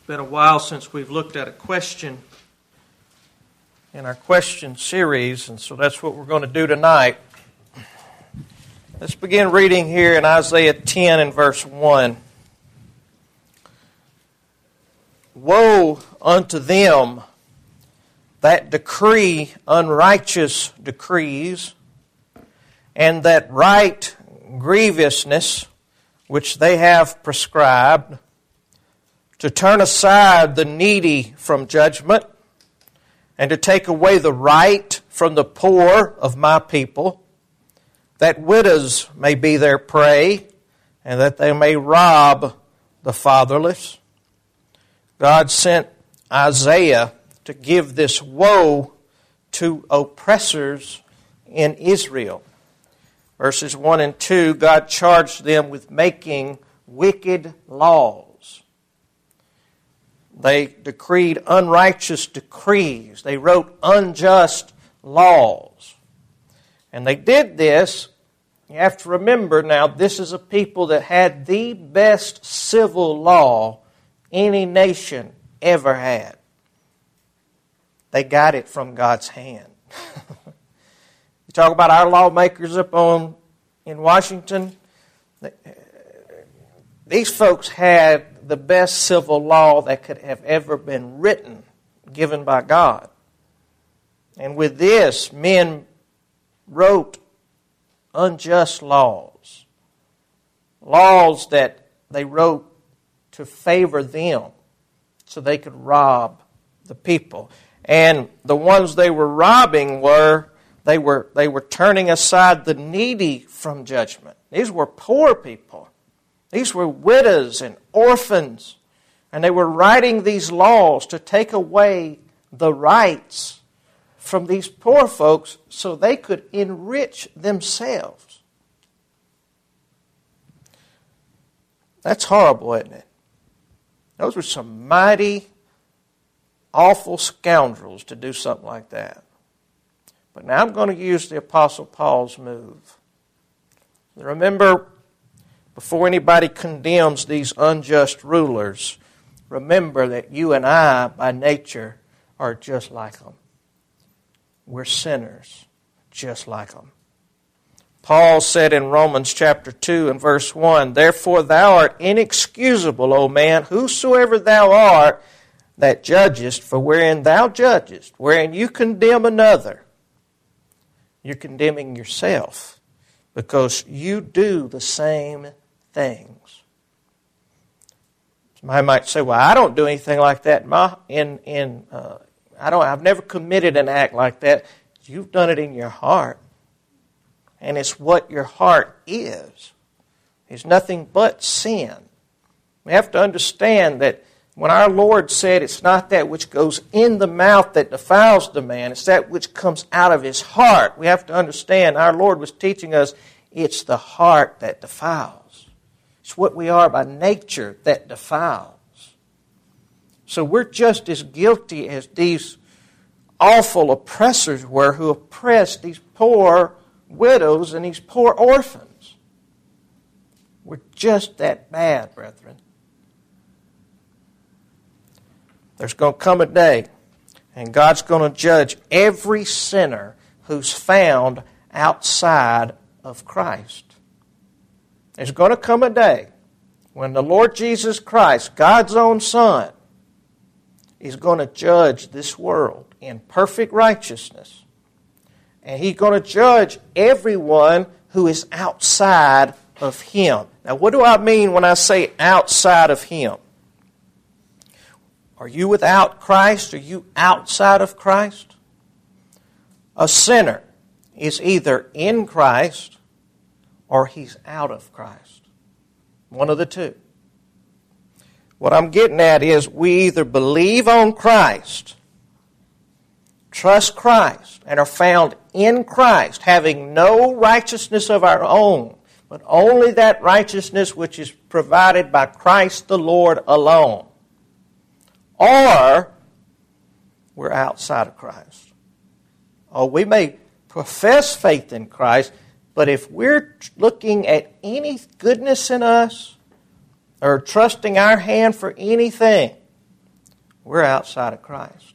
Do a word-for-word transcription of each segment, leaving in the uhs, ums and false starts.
been a while since we've looked at a question in our question series, and so that's what we're going to do tonight. Let's begin reading here in Isaiah ten and verse one. Woe unto them that decree unrighteous decrees, and that write grievousness which they have prescribed, to turn aside the needy from judgment, and to take away the right from the poor of my people, that widows may be their prey, and that they may rob the fatherless. God sent Isaiah to give this woe to oppressors in Israel. Verses one and two, God charged them with making wicked laws. They decreed unrighteous decrees. They wrote unjust laws. And they did this. You have to remember now, this is a people that had the best civil law any nation ever had. They got it from God's hand. You talk about our lawmakers up on in Washington. These folks had the best civil law that could have ever been written, given by God. And with this, men wrote unjust laws. Laws that they wrote to favor them so they could rob the people. And the ones they were robbing were, they were, they were turning aside the needy from judgment. These were poor people. These were widows and orphans, and they were writing these laws to take away the rights from these poor folks so they could enrich themselves. That's horrible, isn't it? Those were some mighty, awful scoundrels to do something like that. But now I'm going to use the Apostle Paul's move. Remember, before anybody condemns these unjust rulers, remember that you and I, by nature, are just like them. We're sinners, just like them. Paul said in Romans chapter two and verse one, Therefore thou art inexcusable, O man, whosoever thou art that judgest, for wherein thou judgest, wherein you condemn another, you're condemning yourself, because you do the same things. Somebody might say, "Well, I don't do anything like that. My, in in uh, I don't. I've never committed an act like that." You've done it in your heart, and it's what your heart is. It's nothing but sin. We have to understand that when our Lord said, "It's not that which goes in the mouth that defiles the man; it's that which comes out of his heart." We have to understand our Lord was teaching us it's the heart that defiles. It's what we are by nature that defiles. So we're just as guilty as these awful oppressors were who oppressed these poor widows and these poor orphans. We're just that bad, brethren. There's going to come a day, and God's going to judge every sinner who's found outside of Christ. There's going to come a day when the Lord Jesus Christ, God's own Son, is going to judge this world in perfect righteousness. And He's going to judge everyone who is outside of Him. Now, what do I mean when I say outside of Him? Are you without Christ? Are you outside of Christ? A sinner is either in Christ or he's out of Christ. One of the two. What I'm getting at is we either believe on Christ, trust Christ, and are found in Christ, having no righteousness of our own, but only that righteousness which is provided by Christ the Lord alone. Or we're outside of Christ. Or we may profess faith in Christ, but if we're looking at any goodness in us or trusting our hand for anything, we're outside of Christ.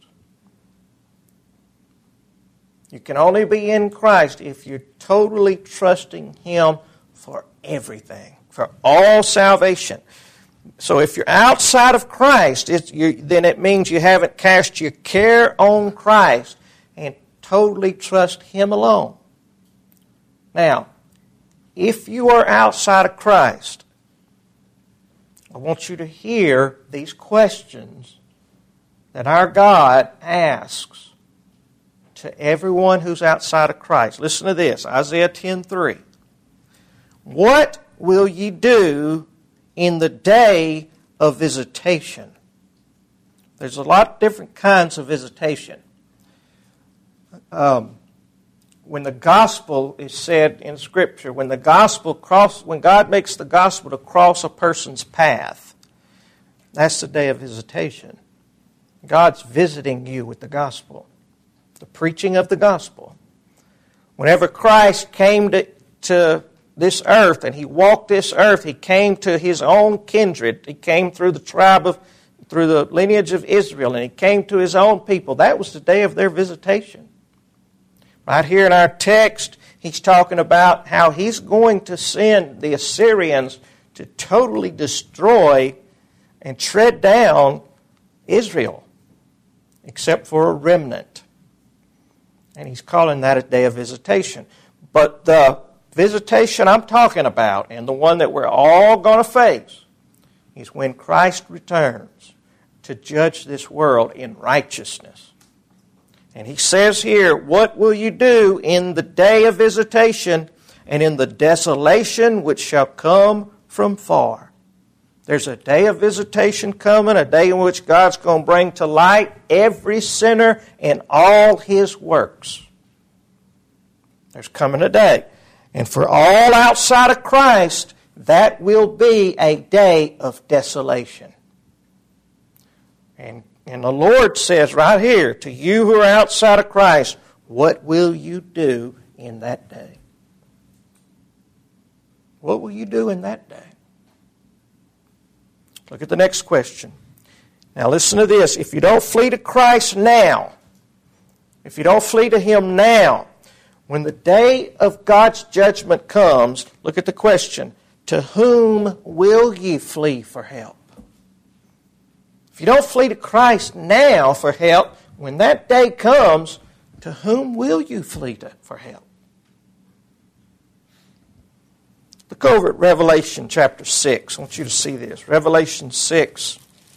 You can only be in Christ if you're totally trusting Him for everything, for all salvation. So if you're outside of Christ, it's, you, then it means you haven't cast your care on Christ and totally trust Him alone. Now, if you are outside of Christ, I want you to hear these questions that our God asks to everyone who's outside of Christ. Listen to this, Isaiah ten three. What will ye do in the day of visitation? There's a lot of different kinds of visitation. Um, when the gospel is said in Scripture, when the gospel cross, when God makes the gospel to cross a person's path, that's the day of visitation. God's visiting you with the gospel, the preaching of the gospel. Whenever Christ came to, to this earth and He walked this earth, He came to His own kindred. He came through the tribe of, through the lineage of Israel, and He came to His own people. That was the day of their visitation. Right here in our text, He's talking about how He's going to send the Assyrians to totally destroy and tread down Israel, except for a remnant. And He's calling that a day of visitation. But the visitation I'm talking about, and the one that we're all going to face, is when Christ returns to judge this world in righteousness. And He says here, what will you do in the day of visitation and in the desolation which shall come from far? There's a day of visitation coming, a day in which God's going to bring to light every sinner and all his works. There's coming a day. And for all outside of Christ, that will be a day of desolation. And, and the Lord says right here, to you who are outside of Christ, what will you do in that day? What will you do in that day? Look at the next question. Now listen to this. If you don't flee to Christ now, if you don't flee to Him now, when the day of God's judgment comes, look at the question. To whom will ye flee for help? If you don't flee to Christ now for help, when that day comes, to whom will you flee to for help? Look over at Revelation chapter six. I want you to see this. Revelation six.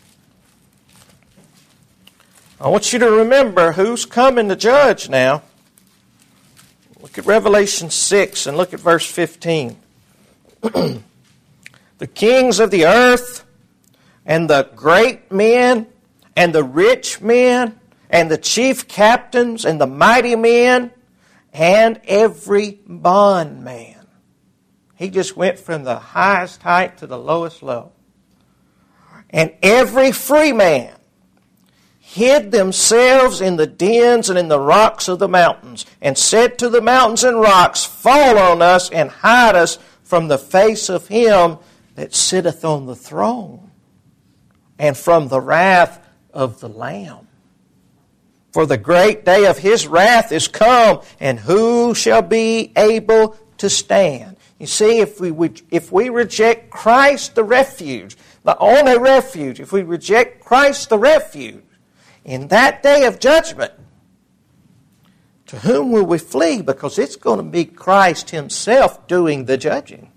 I want you to remember who's coming to judge now. Look at Revelation six and look at verse fifteen. The kings of the earth and the great men and the rich men and the chief captains and the mighty men and every bondman. He just went from the highest height to the lowest low. And every free man hid themselves in the dens and in the rocks of the mountains, and said to the mountains and rocks, fall on us and hide us from the face of Him that sitteth on the throne, and from the wrath of the Lamb. For the great day of His wrath is come, and who shall be able to stand? You see, if we if we reject Christ the refuge, the only refuge, if we reject Christ the refuge, in that day of judgment, to whom will we flee? Because it's going to be Christ Himself doing the judging.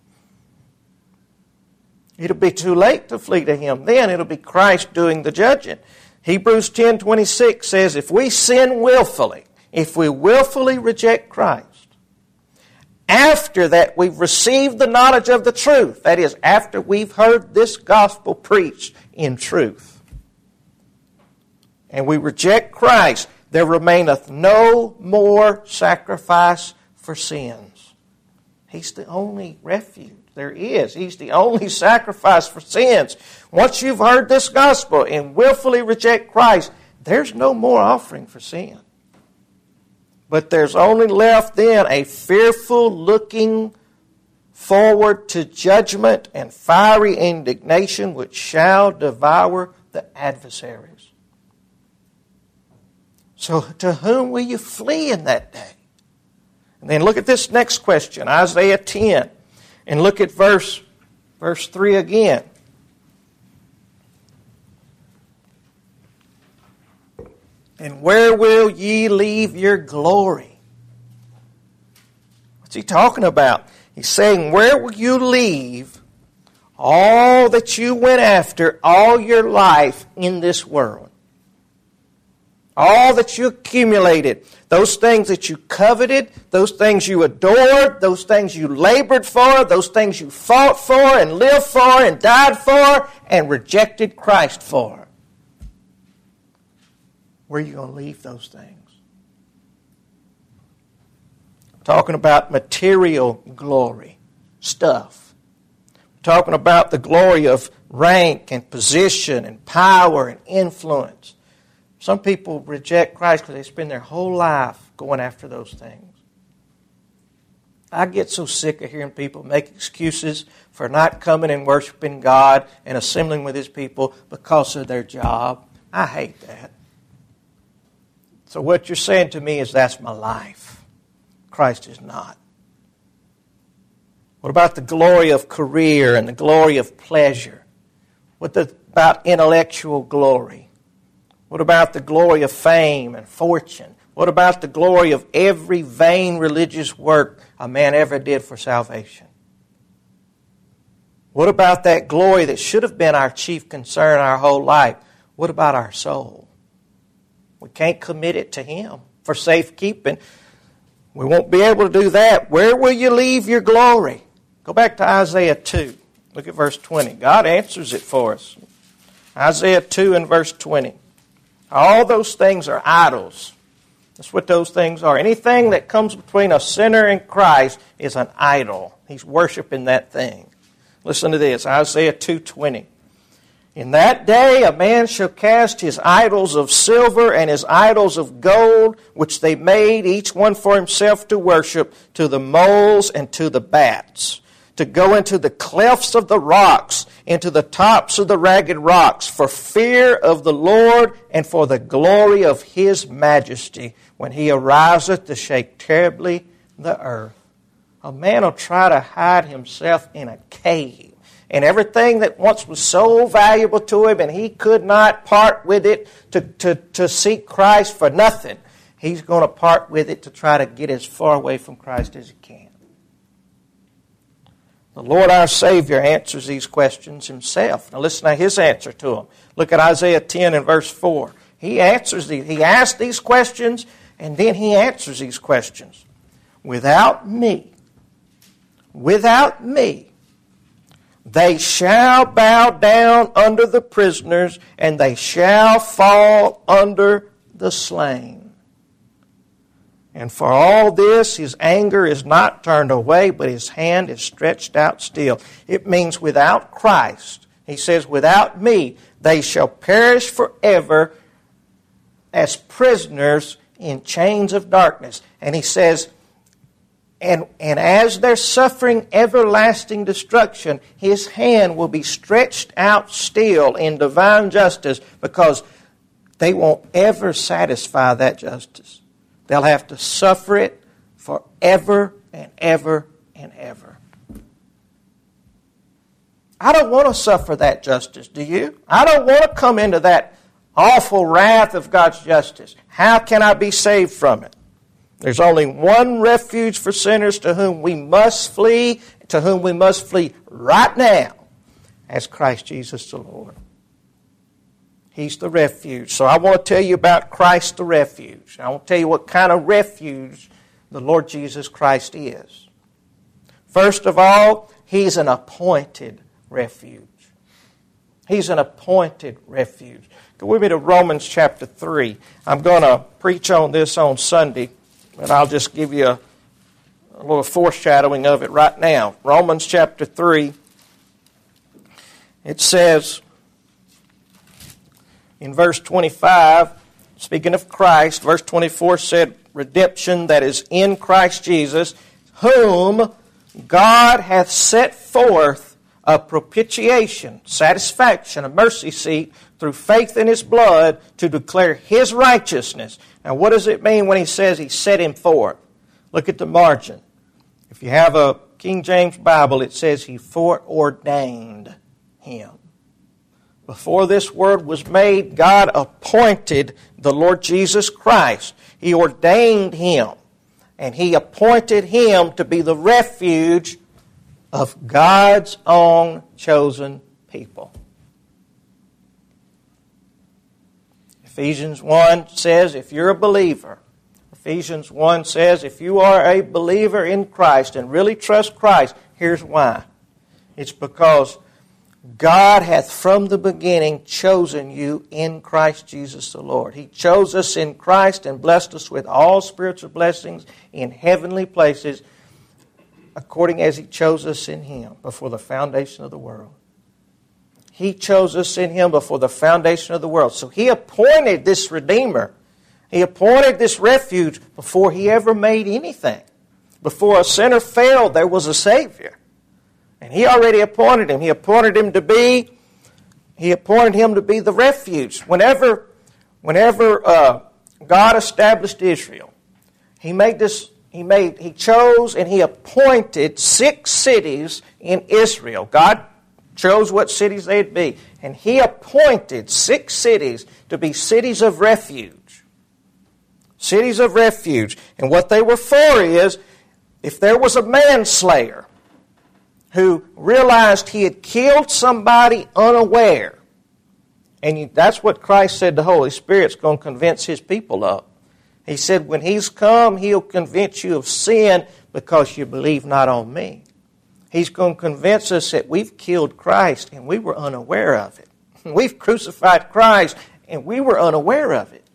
It'll be too late to flee to Him then. It'll be Christ doing the judging. Hebrews ten twenty-six says, if we sin willfully, if we willfully reject Christ, after that we've received the knowledge of the truth, that is, after we've heard this gospel preached in truth, and we reject Christ, there remaineth no more sacrifice for sins. He's the only refuge there is. He's the only sacrifice for sins. Once you've heard this gospel and willfully reject Christ, there's no more offering for sin. But there's only left then a fearful looking forward to judgment and fiery indignation which shall devour the adversaries. So to whom will you flee in that day? And then look at this next question, Isaiah ten. And look at verse, verse three again. And where will ye leave your glory? What's he talking about? He's saying, where will you leave all that you went after all your life in this world? All that you accumulated, those things that you coveted, those things you adored, those things you labored for, those things you fought for and lived for and died for and rejected Christ for. Where are you going to leave those things? I'm talking about material glory, stuff. I'm talking about the glory of rank and position and power and influence. Some people reject Christ because they spend their whole life going after those things. I get so sick of hearing people make excuses for not coming and worshiping God and assembling with His people because of their job. I hate that. So what you're saying to me is that's my life. Christ is not. What about the glory of career and the glory of pleasure? What about intellectual glory? What about the glory of fame and fortune? What about the glory of every vain religious work a man ever did for salvation? What about that glory that should have been our chief concern our whole life? What about our soul? We can't commit it to Him for safekeeping. We won't be able to do that. Where will you leave your glory? Go back to Isaiah two. Look at verse twenty. God answers it for us. Isaiah two and verse twenty. All those things are idols. That's what those things are. Anything that comes between a sinner and Christ is an idol. He's worshiping that thing. Listen to this, Isaiah two twenty. In that day a man shall cast his idols of silver and his idols of gold, which they made each one for himself to worship, to the moles and to the bats, to go into the clefts of the rocks, into the tops of the ragged rocks, for fear of the Lord and for the glory of His majesty, when He ariseth to shake terribly the earth. A man will try to hide himself in a cave, and everything that once was so valuable to him and he could not part with it to, to, to seek Christ for nothing, he's going to part with it to try to get as far away from Christ as he can. The Lord our Savior answers these questions Himself. Now listen to His answer to them. Look at Isaiah ten and verse four. He answers these. He asks these questions and then He answers these questions. Without me, without me, they shall bow down under the prisoners, and they shall fall under the slain. And for all this, His anger is not turned away, but His hand is stretched out still. It means without Christ, He says, without me, they shall perish forever as prisoners in chains of darkness. And He says, And, and as they're suffering everlasting destruction, His hand will be stretched out still in divine justice, because they won't ever satisfy that justice. They'll have to suffer it forever and ever and ever. I don't want to suffer that justice, do you? I don't want to come into that awful wrath of God's justice. How can I be saved from it? There's only one refuge for sinners to whom we must flee, to whom we must flee right now, as Christ Jesus the Lord. He's the refuge. So I want to tell you about Christ the refuge. I want to tell you what kind of refuge the Lord Jesus Christ is. First of all, He's an appointed refuge. He's an appointed refuge. Go with me to Romans chapter three. I'm going to preach on this on Sunday, but I'll just give you a, a little foreshadowing of it right now. Romans chapter three, it says in verse twenty-five, speaking of Christ, verse twenty-four said, redemption that is in Christ Jesus, whom God hath set forth a propitiation, satisfaction, a mercy seat through faith in His blood to declare His righteousness. Now, what does it mean when He says He set Him forth? Look at the margin. If you have a King James Bible, it says He foreordained Him. Before this word was made, God appointed the Lord Jesus Christ. He ordained Him, and He appointed Him to be the refuge of God's own chosen people. Ephesians one says, if you're a believer, Ephesians one says, if you are a believer in Christ and really trust Christ, here's why. It's because God hath from the beginning chosen you in Christ Jesus the Lord. He chose us in Christ and blessed us with all spiritual blessings in heavenly places, according as He chose us in Him before the foundation of the world. He chose us in Him before the foundation of the world. So He appointed this Redeemer. He appointed this refuge before He ever made anything. Before a sinner failed, there was a Savior. And He already appointed Him. He appointed Him to be, He appointed Him to be the refuge. Whenever, whenever uh, God established Israel, He made this He made, He chose and He appointed six cities in Israel. God chose what cities they'd be. And He appointed six cities to be cities of refuge. Cities of refuge. And what they were for is, if there was a manslayer who realized he had killed somebody unaware, and you, that's what Christ said the Holy Spirit's going to convince His people of. He said, when He's come, He'll convince you of sin because you believe not on Me. He's going to convince us that we've killed Christ and we were unaware of it. We've crucified Christ and we were unaware of it.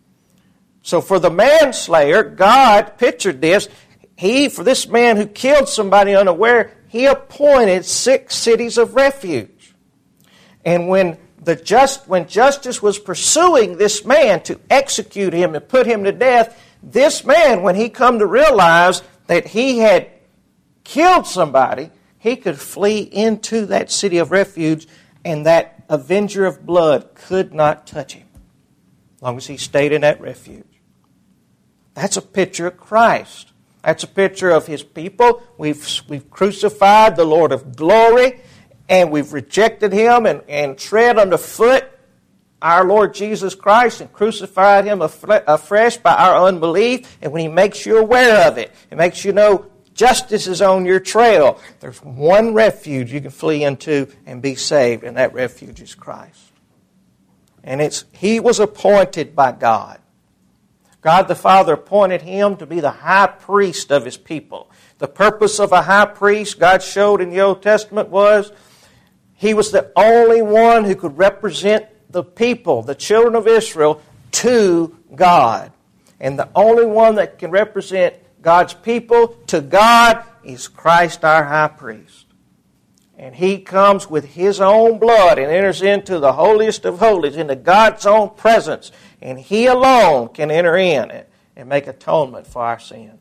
So for the manslayer, God pictured this. He, for this man who killed somebody unaware, He appointed six cities of refuge. And when The just, when justice was pursuing this man to execute him and put him to death, this man, when he come to realize that he had killed somebody, he could flee into that city of refuge, and that avenger of blood could not touch him as long as he stayed in that refuge. That's a picture of Christ. That's a picture of His people. We've, we've crucified the Lord of glory, and we've rejected Him and, and tread underfoot our Lord Jesus Christ and crucified Him afresh by our unbelief. And when He makes you aware of it, it makes you know justice is on your trail. There's one refuge you can flee into and be saved, and that refuge is Christ. And it's He was appointed by God. God the Father appointed Him to be the high priest of His people. The purpose of a high priest, God showed in the Old Testament, was He was the only one who could represent the people, the children of Israel, to God. And the only one that can represent God's people to God is Christ our high priest. And He comes with His own blood and enters into the holiest of holies, into God's own presence. And He alone can enter in and make atonement for our sin.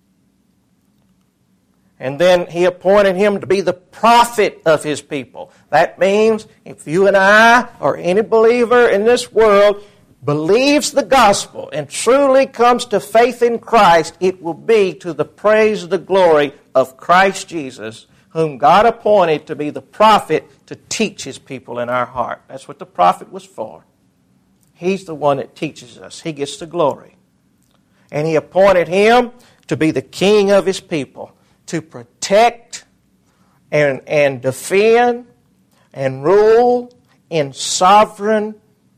And then He appointed Him to be the prophet of His people. That means if you and I or any believer in this world believes the gospel and truly comes to faith in Christ, it will be to the praise and the glory of Christ Jesus, whom God appointed to be the prophet to teach His people in our heart. That's what the prophet was for. He's the one that teaches us. He gets the glory. And He appointed Him to be the king of His people, to protect and, and defend and rule in sovereign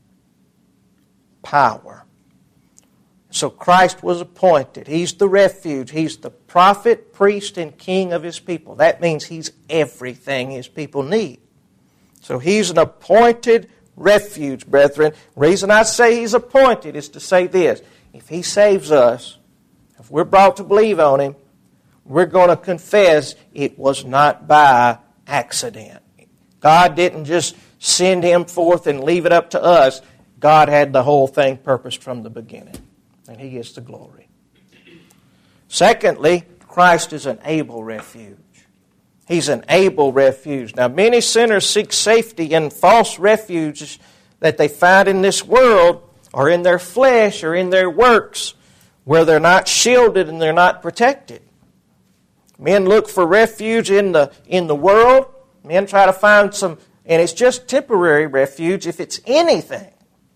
power. So Christ was appointed. He's the refuge. He's the prophet, priest, and king of His people. That means He's everything His people need. So He's an appointed refuge, brethren. The reason I say He's appointed is to say this. If He saves us, if we're brought to believe on Him, we're going to confess it was not by accident. God didn't just send Him forth and leave it up to us. God had the whole thing purposed from the beginning. And He gets the glory. Secondly, Christ is an able refuge. He's an able refuge. Now, many sinners seek safety in false refuges that they find in this world, or in their flesh, or in their works, where they're not shielded and they're not protected. Men look for refuge in the in the world. Men try to find some, and it's just temporary refuge if it's anything.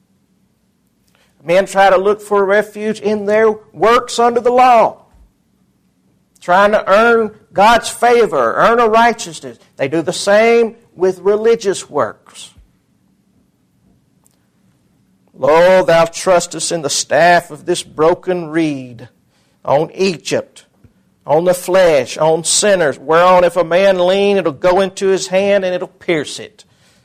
Men try to look for refuge in their works under the law, trying to earn God's favor, earn a righteousness. They do the same with religious works. Lo, thou trustest in the staff of this broken reed, on Egypt, on the flesh, on sinners, whereon if a man lean, it'll go into his hand and it'll pierce it.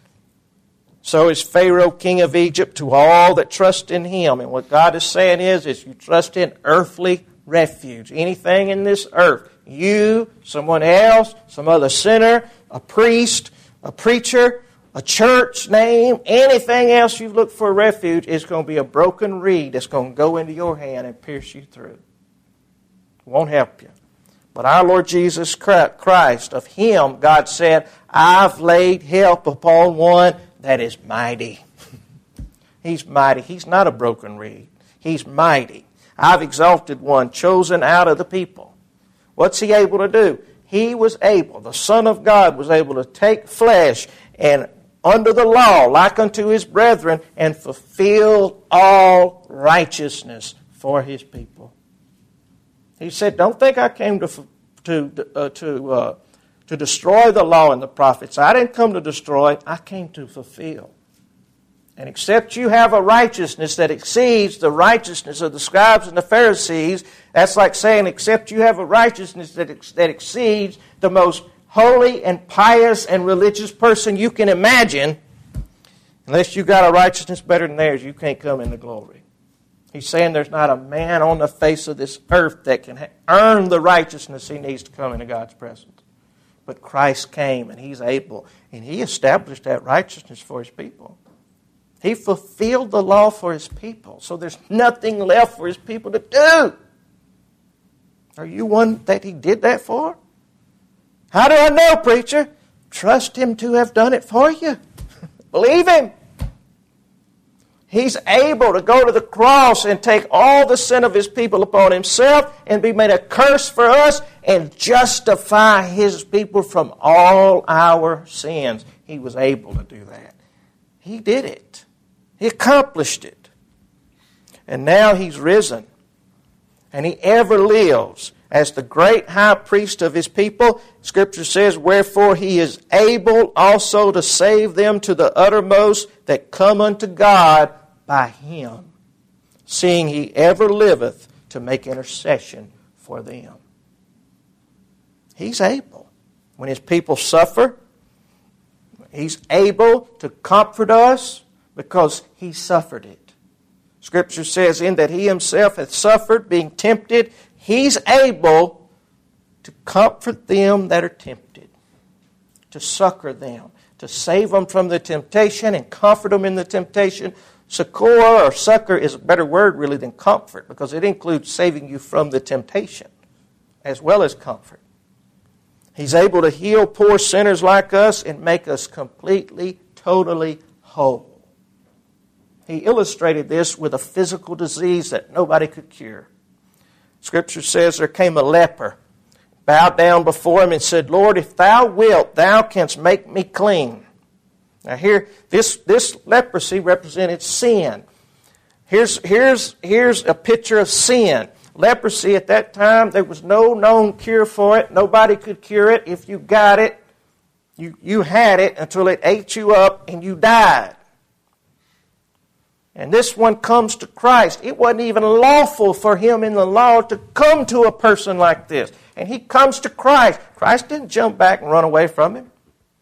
So is Pharaoh, king of Egypt, to all that trust in him. And what God is saying is, is you trust in earthly refuge. Anything in this earth, you, someone else, some other sinner, a priest, a preacher, a church name, anything else you've looked for refuge, is going to be a broken reed that's going to go into your hand and pierce you through. It won't help you. But our Lord Jesus Christ, of Him, God said, I've laid help upon one that is mighty. He's mighty. He's not a broken reed. He's mighty. I've exalted one, chosen out of the people. What's He able to do? He was able, the Son of God was able to take flesh and under the law, like unto His brethren, and fulfill all righteousness for His people. He said, don't think I came to to uh, to uh, to destroy the law and the prophets. I didn't come to destroy, I came to fulfill. And except you have a righteousness that exceeds the righteousness of the scribes and the Pharisees, that's like saying, except you have a righteousness that ex- that exceeds the most holy and pious and religious person you can imagine, unless you got a righteousness better than theirs, you can't come into glory. He's saying there's not a man on the face of this earth that can ha- earn the righteousness he needs to come into God's presence. But Christ came, and He's able, and He established that righteousness for His people. He fulfilled the law for His people, so there's nothing left for His people to do. Are you one that He did that for? How do I know, preacher? Trust Him to have done it for you. Believe Him. He's able to go to the cross and take all the sin of His people upon Himself and be made a curse for us and justify His people from all our sins. He was able to do that. He did it. He accomplished it. And now He's risen. And He ever lives as the great high priest of His people. Scripture says, wherefore He is able also to save them to the uttermost that come unto God by Him, seeing He ever liveth to make intercession for them. He's able. When His people suffer, He's able to comfort us because He suffered it. Scripture says, in that He Himself hath suffered, being tempted, He's able to comfort them that are tempted, to succor them, to save them from the temptation and comfort them in the temptation. Succor or succor is a better word really than comfort, because it includes saving you from the temptation as well as comfort. He's able to heal poor sinners like us and make us completely, totally whole. He illustrated this with a physical disease that nobody could cure. Scripture says there came a leper, bowed down before Him and said, Lord, if Thou wilt, Thou canst make me clean. Now here, this, this leprosy represented sin. Here's, here's, here's a picture of sin. Leprosy at that time, there was no known cure for it. Nobody could cure it. If you got it, you, you had it until it ate you up and you died. And this one comes to Christ. It wasn't even lawful for Him in the law to come to a person like this. And He comes to Christ. Christ didn't jump back and run away from Him.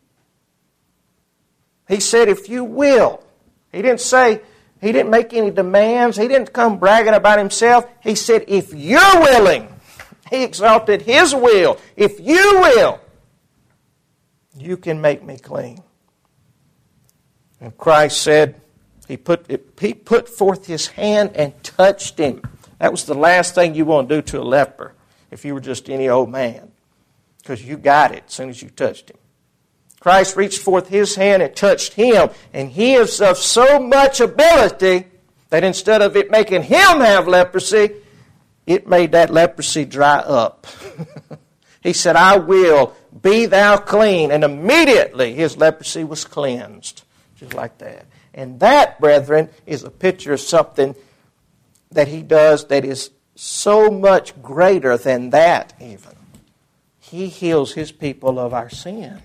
He said, if you will. He didn't say, He didn't make any demands. He didn't come bragging about Himself. He said, if you're willing. He exalted His will. If you will, you can make me clean. And Christ said, He put, he put forth His hand and touched him. That was the last thing you want to do to a leper if you were just any old man. because you got it as soon as you touched him. Christ reached forth his hand and touched him, and he is of so much ability that instead of it making him have leprosy, it made that leprosy dry up. He said, I will, be thou clean. And immediately his leprosy was cleansed. Just like that. And that, brethren, is a picture of something that he does that is so much greater than that even. He heals his people of our sin.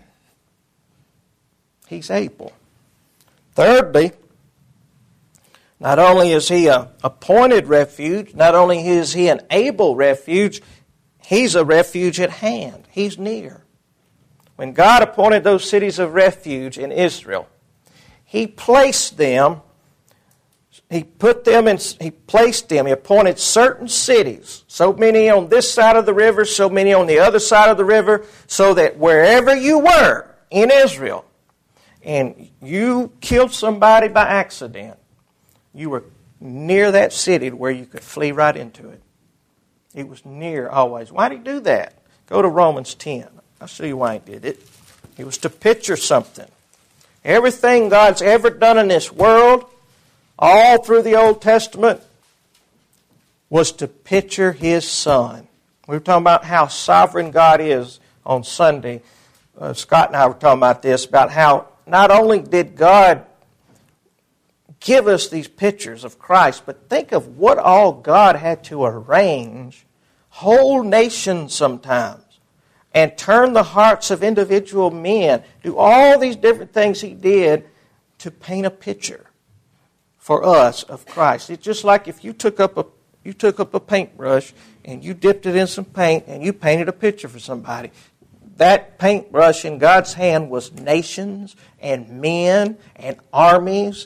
He's able. Thirdly, not only is he an appointed refuge, not only is he an able refuge, he's a refuge at hand. He's near. When God appointed those cities of refuge in Israel, he placed them, he put them in, he placed them, he appointed certain cities, so many on this side of the river, so many on the other side of the river, so that wherever you were in Israel, and you killed somebody by accident, you were near that city where you could flee right into it. It was near always. Why did he do that? Go to Romans ten. I'll show you why he did it. It was to picture something. Everything God's ever done in this world, all through the Old Testament, was to picture his Son. We were talking about how sovereign God is on Sunday. Uh, Scott and I were talking about this, about how not only did God give us these pictures of Christ, but think of what all God had to arrange, whole nations sometimes, and turn the hearts of individual men, do all these different things he did to paint a picture for us of Christ. It's just like if you took up a you took up a paintbrush and you dipped it in some paint and you painted a picture for somebody. That paintbrush in God's hand was nations and men and armies.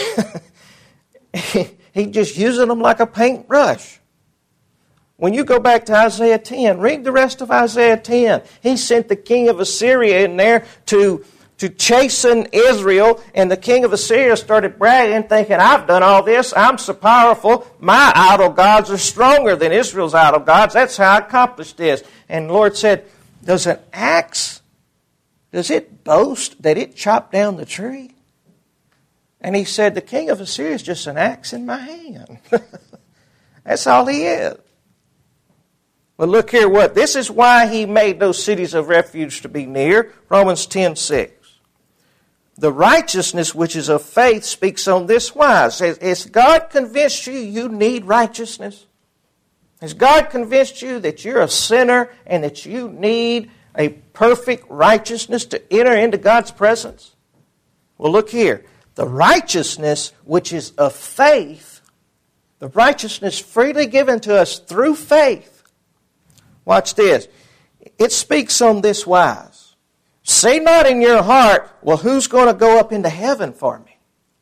He just using them like a paintbrush. When you go back to Isaiah ten, read the rest of Isaiah ten. He sent the king of Assyria in there to, to chasten Israel, and the king of Assyria started bragging, thinking, I've done all this, I'm so powerful, my idol gods are stronger than Israel's idol gods, that's how I accomplished this. And the Lord said, does an axe, does it boast that it chopped down the tree? And he said, the king of Assyria is just an axe in my hand. That's all he is. But look here, what? This is why he made those cities of refuge to be near. Romans ten six. The righteousness which is of faith speaks on this wise. Has God convinced you you need righteousness? Has God convinced you that you're a sinner and that you need a perfect righteousness to enter into God's presence? Well, look here. The righteousness which is of faith, the righteousness freely given to us through faith. Watch this. It speaks on this wise. Say not in your heart, well, who's going to go up into heaven for me?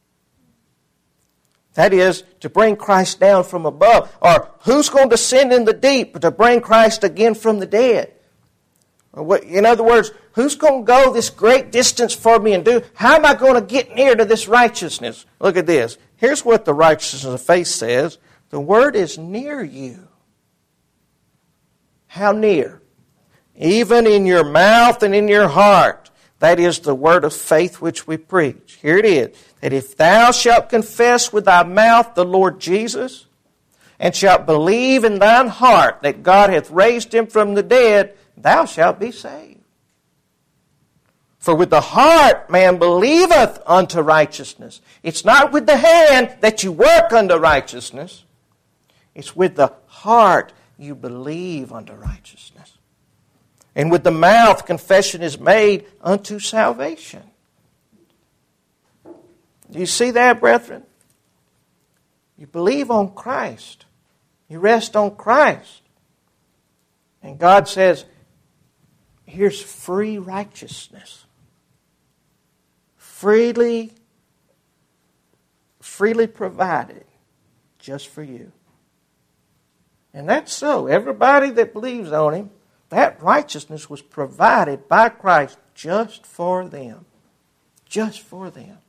That is, to bring Christ down from above. Or who's going to descend in the deep to bring Christ again from the dead? In other words, who's going to go this great distance for me and do? How am I going to get near to this righteousness? Look at this. Here's what the righteousness of faith says. The word is near you. How near? Even in your mouth and in your heart. That is the word of faith which we preach. Here it is. That if thou shalt confess with thy mouth the Lord Jesus, and shalt believe in thine heart that God hath raised him from the dead, thou shalt be saved. For with the heart man believeth unto righteousness. It's not with the hand that you work unto righteousness. It's with the heart you believe unto righteousness. And with the mouth confession is made unto salvation. Do you see that, brethren? You believe on Christ. You rest on Christ. And God says, here's free righteousness. Freely, freely provided just for you. And that's so. Everybody that believes on him, that righteousness was provided by Christ just for them. Just for them.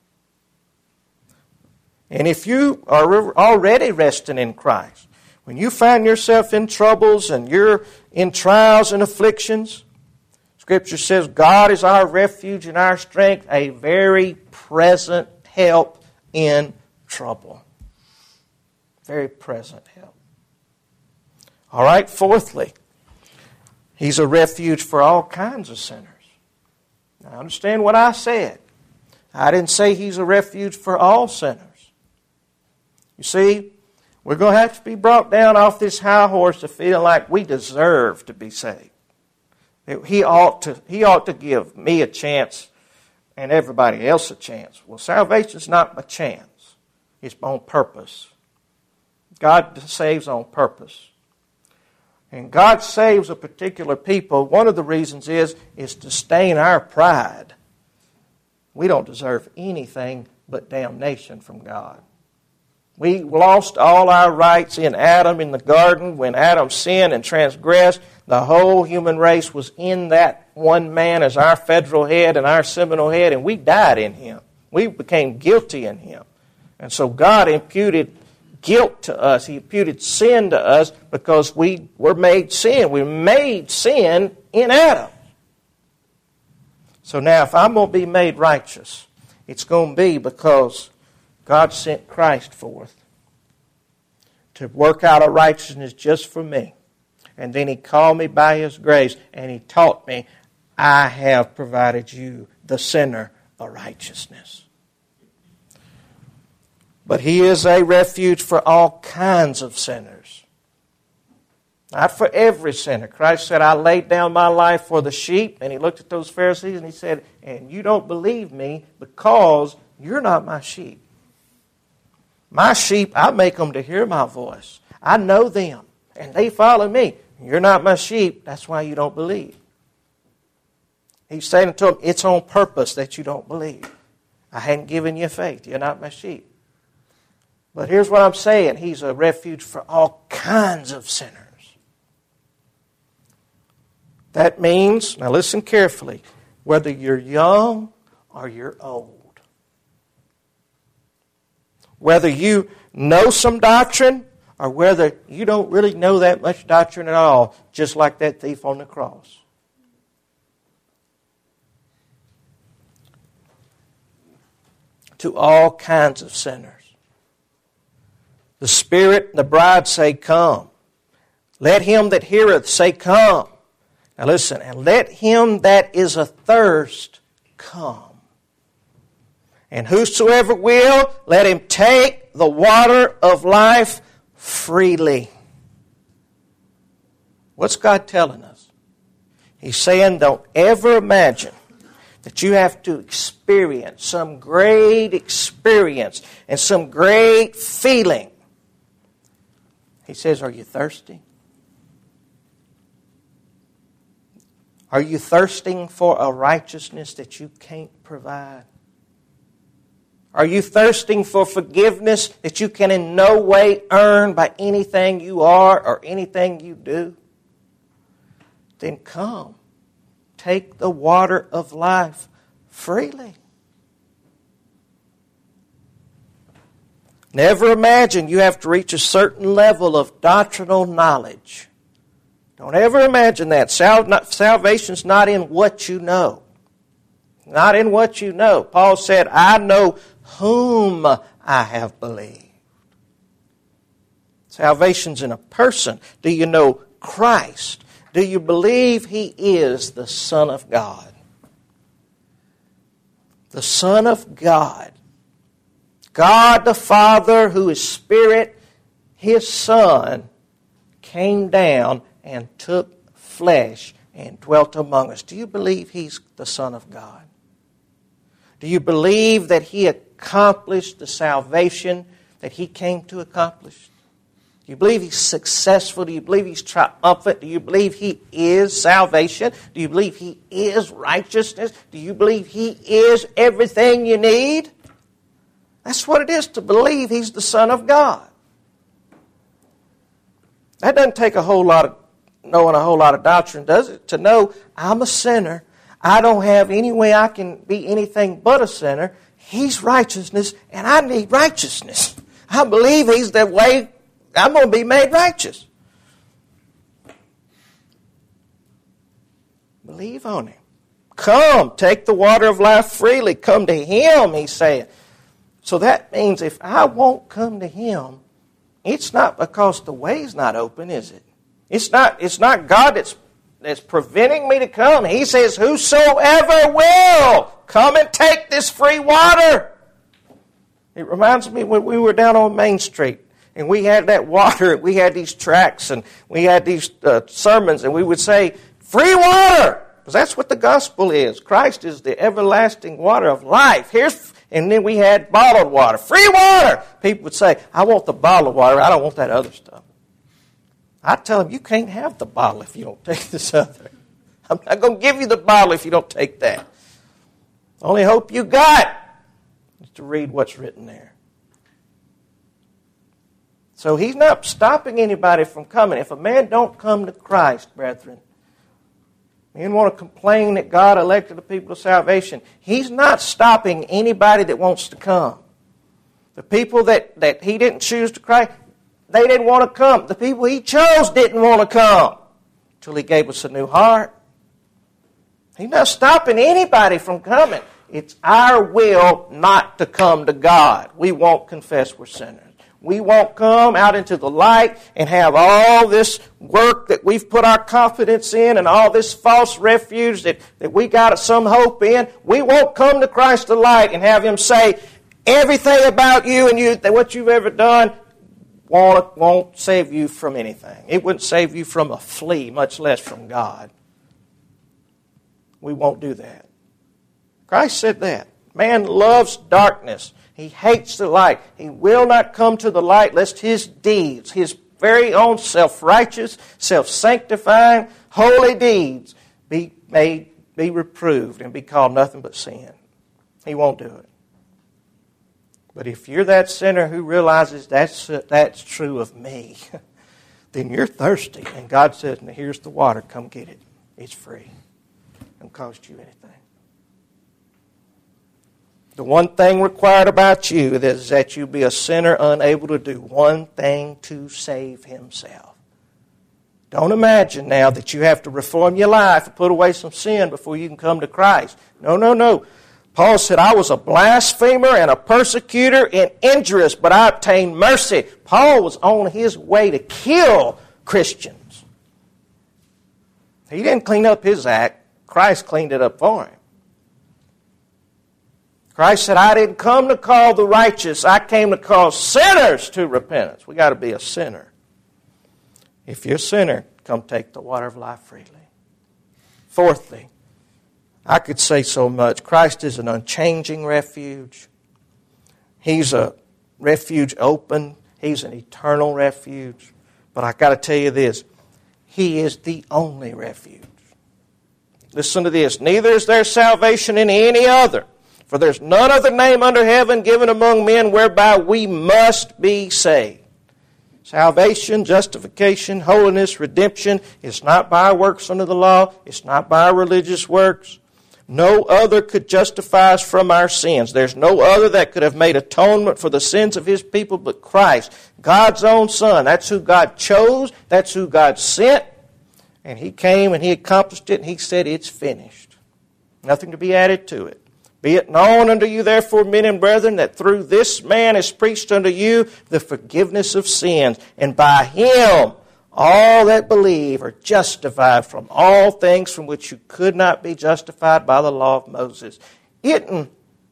And if you are already resting in Christ, when you find yourself in troubles and you're in trials and afflictions, Scripture says, God is our refuge and our strength, a very present help in trouble. Very present help. All right, fourthly, He's a refuge for all kinds of sinners. Now, understand what I said. I didn't say He's a refuge for all sinners. You see, we're going to have to be brought down off this high horse to feel like we deserve to be saved. He ought to, he ought to give me a chance and everybody else a chance. Well, salvation's not by chance. It's on purpose. God saves on purpose. And God saves a particular people. One of the reasons is, is to stain our pride. We don't deserve anything but damnation from God. We lost all our rights in Adam in the garden. When Adam sinned and transgressed, the whole human race was in that one man as our federal head and our seminal head, and we died in him. We became guilty in him. And so God imputed guilt to us. He imputed sin to us because we were made sin. We made sin in Adam. So now if I'm going to be made righteous, it's going to be because God sent Christ forth to work out a righteousness just for me. And then He called me by His grace, and He taught me, I have provided you, the sinner, a righteousness. But He is a refuge for all kinds of sinners. Not for every sinner. Christ said, I laid down my life for the sheep. And He looked at those Pharisees and He said, and you don't believe me because you're not my sheep. My sheep, I make them to hear my voice. I know them, and they follow me. You're not my sheep. That's why you don't believe. He's saying to them, it's on purpose that you don't believe. I hadn't given you faith. You're not my sheep. But here's what I'm saying. He's a refuge for all kinds of sinners. That means, now listen carefully, whether you're young or you're old. Whether you know some doctrine or whether you don't really know that much doctrine at all, just like that thief on the cross. To all kinds of sinners. The Spirit and the bride say, come. Let him that heareth say, come. Now listen, and let him that is athirst come. And whosoever will, let him take the water of life freely. What's God telling us? He's saying, don't ever imagine that you have to experience some great experience and some great feeling. He says, are you thirsty? Are you thirsting for a righteousness that you can't provide? Are you thirsting for forgiveness that you can in no way earn by anything you are or anything you do? Then come. Take the water of life freely. Never imagine you have to reach a certain level of doctrinal knowledge. Don't ever imagine that. Salvation's not in what you know. Not in what you know. Paul said, I know whom I have believed. Salvation's in a person. Do you know Christ? Do you believe He is the Son of God? The Son of God. God the Father, who is Spirit, His Son came down and took flesh and dwelt among us. Do you believe He's the Son of God? Do you believe that He accomplished the salvation that He came to accomplish? Do you believe He's successful? Do you believe He's triumphant? Do you believe He is salvation? Do you believe He is righteousness? Do you believe He is everything you need? That's what it is to believe He's the Son of God. That doesn't take a whole lot of knowing a whole lot of doctrine, does it? To know I'm a sinner. I don't have any way I can be anything but a sinner. He's righteousness, and I need righteousness. I believe He's the way I'm going to be made righteous. Believe on Him. Come, take the water of life freely. Come to Him, He's saying. So that means if I won't come to Him, it's not because the way's not open, is it? It's not, it's not God that's, that's preventing me to come. He says, whosoever will, come and take this free water. It reminds me when we were down on Main Street and we had that water, we had these tracts and we had these uh, sermons, and we would say, free water! Because that's what the gospel is. Christ is the everlasting water of life. Here's, and then we had bottled water. Free water! People would say, I want the bottled water. I don't want that other stuff. I tell them, you can't have the bottle if you don't take this other. I'm not going to give you the bottle if you don't take that. The only hope you got is to read what's written there. So He's not stopping anybody from coming. If a man don't come to Christ, brethren, men want to complain that God elected the people to salvation. He's not stopping anybody that wants to come. The people that, that He didn't choose to Christ, they didn't want to come. The people He chose didn't want to come until He gave us a new heart. He's not stopping anybody from coming. It's our will not to come to God. We won't confess we're sinners. We won't come out into the light and have all this work that we've put our confidence in and all this false refuge that, that we got some hope in. We won't come to Christ the light and have Him say, everything about you and you, what you've ever done won't, won't save you from anything. It wouldn't save you from a flea, much less from God. We won't do that. Christ said that. Man loves darkness. He hates the light. He will not come to the light lest his deeds, his very own self-righteous, self-sanctifying, holy deeds be made, be reproved and be called nothing but sin. He won't do it. But if you're that sinner who realizes that's, that's true of me, then you're thirsty. And God says, here's the water, come get it. It's free. It don't cost you anything. The one thing required about you is that you be a sinner unable to do one thing to save himself. Don't imagine now that you have to reform your life and put away some sin before you can come to Christ. No, no, no. Paul said, I was a blasphemer and a persecutor and injurious, but I obtained mercy. Paul was on his way to kill Christians. He didn't clean up his act. Christ cleaned it up for him. Christ said, I didn't come to call the righteous. I came to call sinners to repentance. We've got to be a sinner. If you're a sinner, come take the water of life freely. Fourthly, I could say so much. Christ is an unchanging refuge. He's a refuge open. He's an eternal refuge. But I got to tell you this. He is the only refuge. Listen to this. Neither is there salvation in any other. For there's none other name under heaven given among men whereby we must be saved. Salvation, justification, holiness, redemption is not by our works under the law. It's not by our religious works. No other could justify us from our sins. There's no other that could have made atonement for the sins of His people but Christ, God's own Son. That's who God chose. That's who God sent. And He came and He accomplished it, and He said it's finished. Nothing to be added to it. Be it known unto you, therefore, men and brethren, that through this man is preached unto you the forgiveness of sins, and by Him all that believe are justified from all things from which you could not be justified by the law of Moses. It,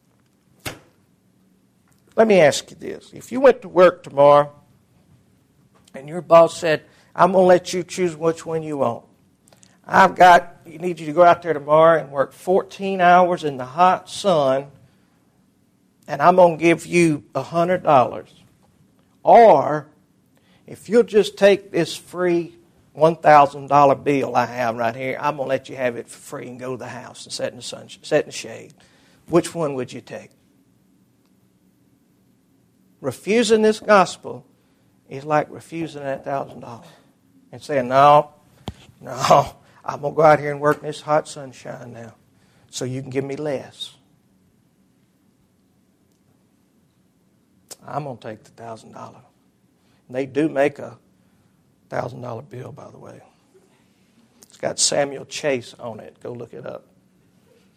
let me ask you this. If you went to work tomorrow and your boss said, I'm going to let you choose which one you want. I've got, you need you to go out there tomorrow and work fourteen hours in the hot sun, and I'm going to give you one hundred dollars. Or, if you'll just take this free one thousand dollars bill I have right here, I'm going to let you have it for free and go to the house and sit in the sun, sit in the shade. Which one would you take? Refusing this gospel is like refusing that one thousand dollars and saying, no, no, I'm going to go out here and work in this hot sunshine now so you can give me less. I'm going to take the one thousand dollars. They do make a one thousand dollars bill, by the way. It's got Samuel Chase on it. Go look it up.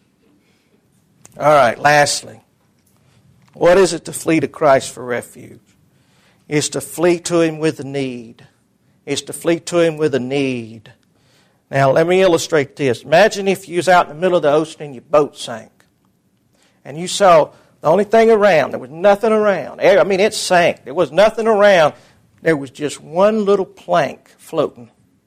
All right, lastly, what is it to flee to Christ for refuge? It's to flee to Him with a need. It's to flee to Him with a need. Now, let me illustrate this. Imagine if you was out in the middle of the ocean and your boat sank. And you saw the only thing around, there was nothing around. I mean, it sank. There was nothing around. There was just one little plank floating.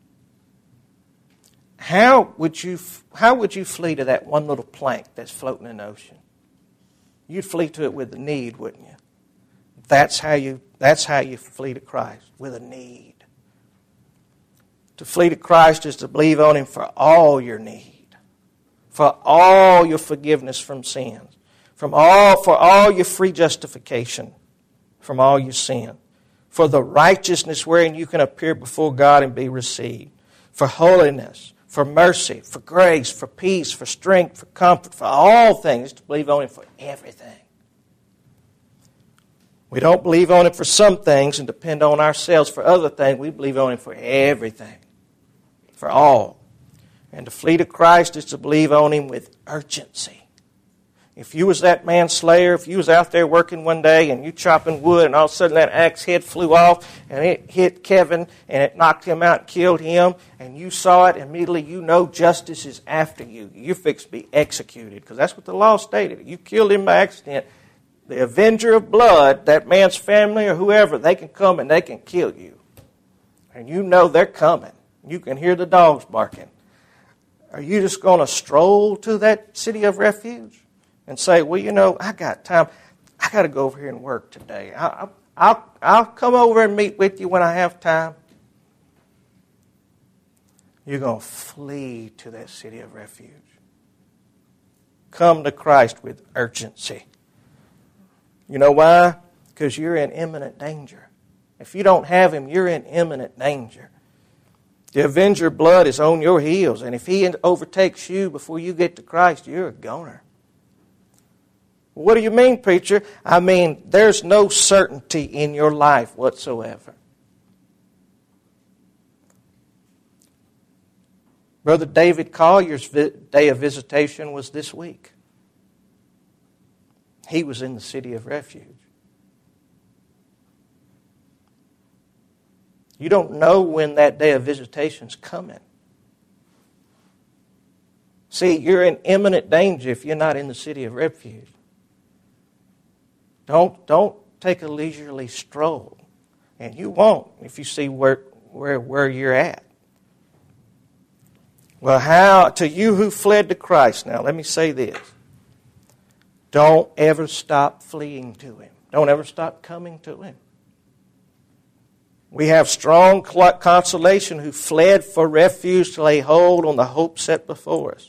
How would you, how would you flee to that one little plank that's floating in the ocean? You'd flee to it with a need, wouldn't you? That's how you, that's how you flee to Christ, with a need. To flee to Christ is to believe on Him for all your need, for all your forgiveness from sins, from all, for all your free justification from all your sin, for the righteousness wherein you can appear before God and be received, for holiness, for mercy, for grace, for peace, for strength, for comfort, for all things, to believe on Him for everything. We don't believe on Him for some things and depend on ourselves for other things. We believe on Him for everything, for all. And to flee to Christ is to believe on Him with urgency. If you was that manslayer, if you was out there working one day and you chopping wood and all of a sudden that axe head flew off and it hit Kevin and it knocked him out and killed him and you saw it, immediately you know justice is after you. You're fixed to be executed because that's what the law stated. You killed him by accident. The avenger of blood, that man's family or whoever, they can come and they can kill you. And you know they're coming. You can hear the dogs barking. Are you just going to stroll to that city of refuge and say, well, you know, I got time. I got to go over here and work today. I'll, I'll, I'll come over and meet with you when I have time. You're going to flee to that city of refuge. Come to Christ with urgency. You know why? Because you're in imminent danger. If you don't have Him, you're in imminent danger. The avenger blood is on your heels, and if he overtakes you before you get to Christ, you're a goner. What do you mean, preacher? I mean, there's no certainty in your life whatsoever. Brother David Collier's day of visitation was this week. He was in the city of refuge. You don't know when that day of visitation is coming. See, you're in imminent danger if you're not in the city of refuge. Don't, don't take a leisurely stroll. And you won't if you see where, where, where you're at. Well, how, to you who fled to Christ, now let me say this. Don't ever stop fleeing to Him. Don't ever stop coming to Him. We have strong consolation who fled for refuge to lay hold on the hope set before us.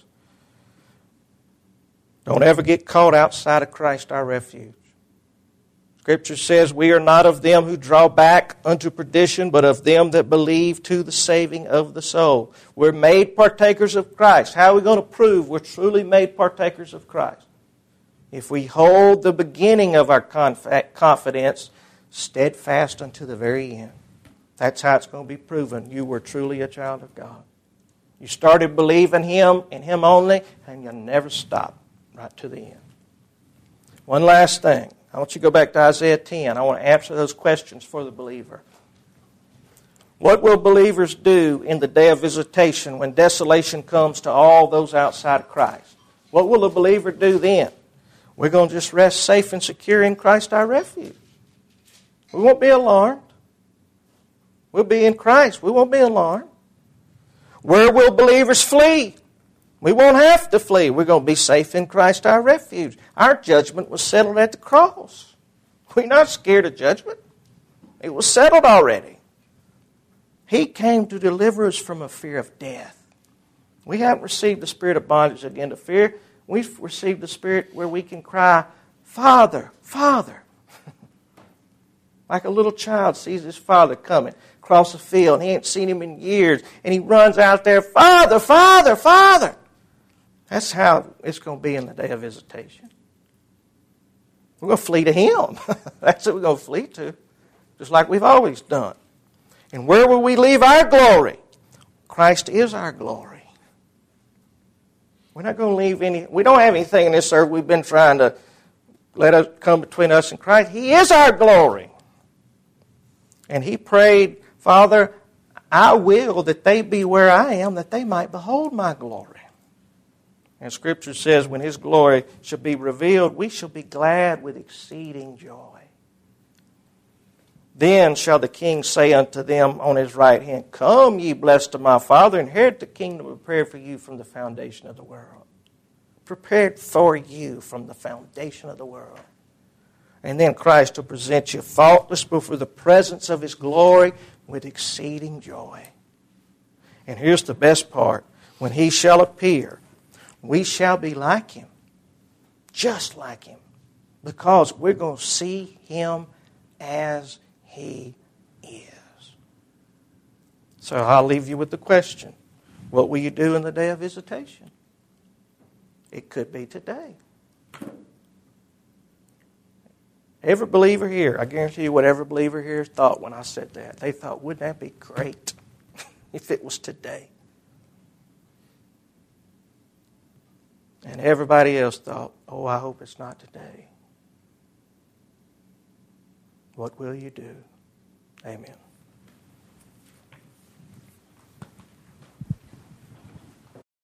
Don't ever get caught outside of Christ, our refuge. Scripture says, we are not of them who draw back unto perdition, but of them that believe to the saving of the soul. We're made partakers of Christ. How are we going to prove we're truly made partakers of Christ? If we hold the beginning of our confidence steadfast unto the very end. That's how it's going to be proven you were truly a child of God. You started believing Him and Him only, and you'll never stop right to the end. One last thing. I want you to go back to Isaiah ten. I want to answer those questions for the believer. What will believers do in the day of visitation when desolation comes to all those outside of Christ? What will a believer do then? We're going to just rest safe and secure in Christ our refuge. We won't be alarmed. We'll be in Christ. We won't be alarmed. Where will believers flee? We won't have to flee. We're going to be safe in Christ our refuge. Our judgment was settled at the cross. We're not scared of judgment. It was settled already. He came to deliver us from a fear of death. We haven't received the spirit of bondage again to fear. We've received the spirit where we can cry, Father, Father. Like a little child sees his father coming across the field, and he ain't seen him in years, and he runs out there, Father, Father, Father. That's how it's going to be in the day of visitation. We're going to flee to Him. That's what we're going to flee to, just like we've always done. And where will we leave our glory? Christ is our glory. We're not going to leave any, we don't have anything in this earth we've been trying to let us come between us and Christ. He is our glory. And he prayed, Father, I will that they be where I am, that they might behold my glory. And Scripture says, when his glory shall be revealed, we shall be glad with exceeding joy. Then shall the king say unto them on his right hand, Come, ye blessed of my Father, inherit the kingdom prepared for you from the foundation of the world. Prepared for you from the foundation of the world. And then Christ will present you faultless before the presence of his glory with exceeding joy. And here's the best part. When he shall appear, we shall be like him, just like him, because we're going to see him as he is. So I'll leave you with the question, what will you do in the day of visitation? It could be today. Every believer here, I guarantee you what every believer here thought when I said that. They thought, wouldn't that be great if it was today? And everybody else thought, oh, I hope it's not today. What will you do? Amen.